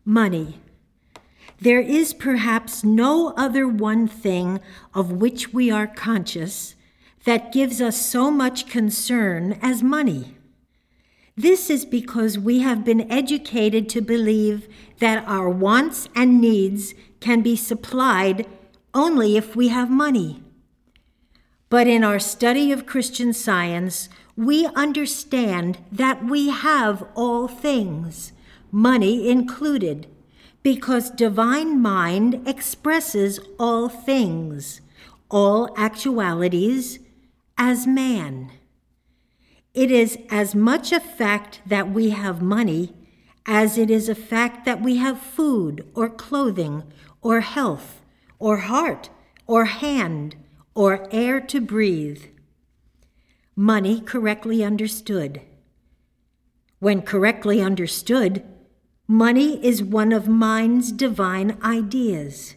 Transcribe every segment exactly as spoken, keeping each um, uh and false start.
Money. There is perhaps no other one thing of which we are conscious that gives us so much concern as money. This is because we have been educated to believe that our wants and needs can be supplied only if we have money. But in our study of Christian Science, we understand that we have all things, money included, because divine mind expresses all things, all actualities, as man. It is as much a fact that we have money as it is a fact that we have food or clothing or health or heart or hand or air to breathe. Money correctly understood. When correctly understood, money is one of mind's divine ideas.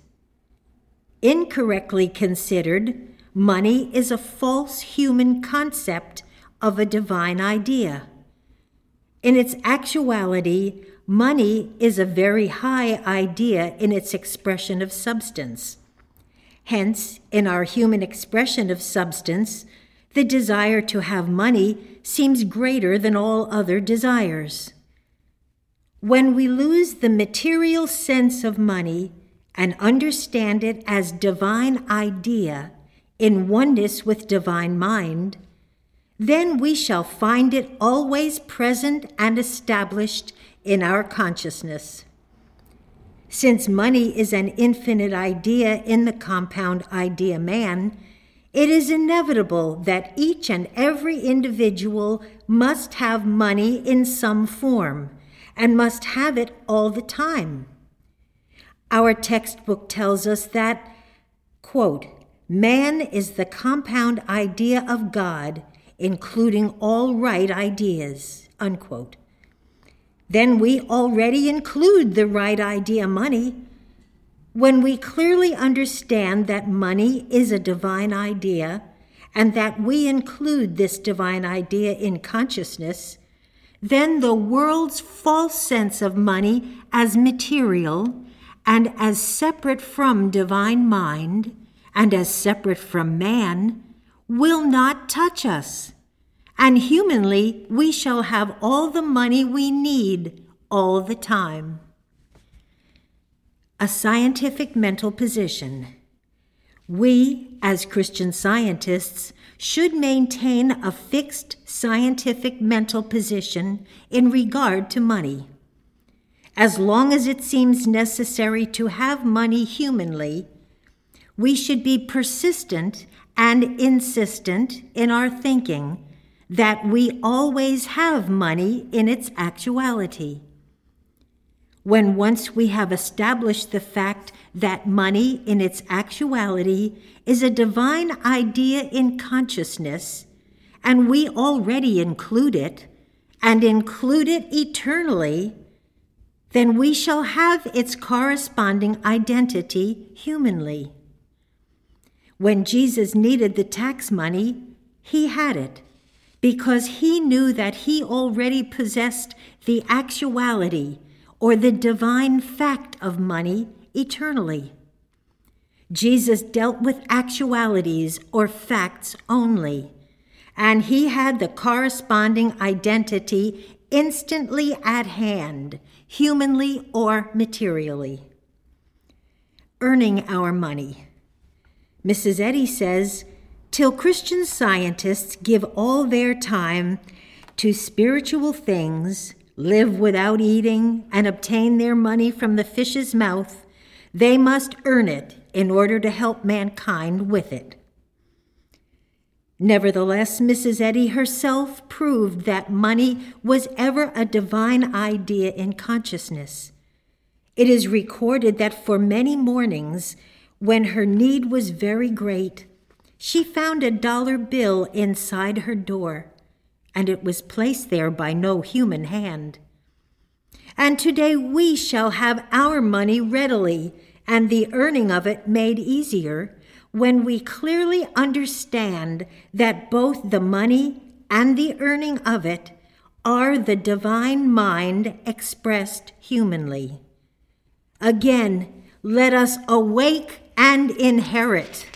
Incorrectly considered, money is a false human concept of a divine idea. In its actuality, money is a very high idea in its expression of substance. Hence, in our human expression of substance, the desire to have money seems greater than all other desires. When we lose the material sense of money and understand it as divine idea in oneness with divine mind, then we shall find it always present and established in our consciousness. Since money is an infinite idea in the compound idea man, it is inevitable that each and every individual must have money in some form, and must have it all the time. Our textbook tells us that, quote, man is the compound idea of God, including all right ideas, unquote. Then we already include the right idea, money. When we clearly understand that money is a divine idea, and that we include this divine idea in consciousness, then the world's false sense of money as material and as separate from divine mind and as separate from man will not touch us. And humanly, we shall have all the money we need all the time. A scientific mental position. We, as Christian Scientists, should maintain a fixed scientific mental position in regard to money. As long as it seems necessary to have money humanly, we should be persistent and insistent in our thinking that we always have money in its actuality. When once we have established the fact that money in its actuality is a divine idea in consciousness, and we already include it, and include it eternally, then we shall have its corresponding identity humanly. When Jesus needed the tax money, he had it, because he knew that he already possessed the actuality or the divine fact of money eternally. Jesus dealt with actualities or facts only, and he had the corresponding identity instantly at hand, humanly or materially. Earning our money. Missus Eddy says, till Christian Scientists give all their time to spiritual things, live without eating, and obtain their money from the fish's mouth, they must earn it in order to help mankind with it. Nevertheless, Missus Eddy herself proved that money was ever a divine idea in consciousness. It is recorded that for many mornings, when her need was very great, she found a dollar bill inside her door, and it was placed there by no human hand. And today we shall have our money readily, and the earning of it made easier, when we clearly understand that both the money and the earning of it are the divine mind expressed humanly. Again, let us awake and inherit.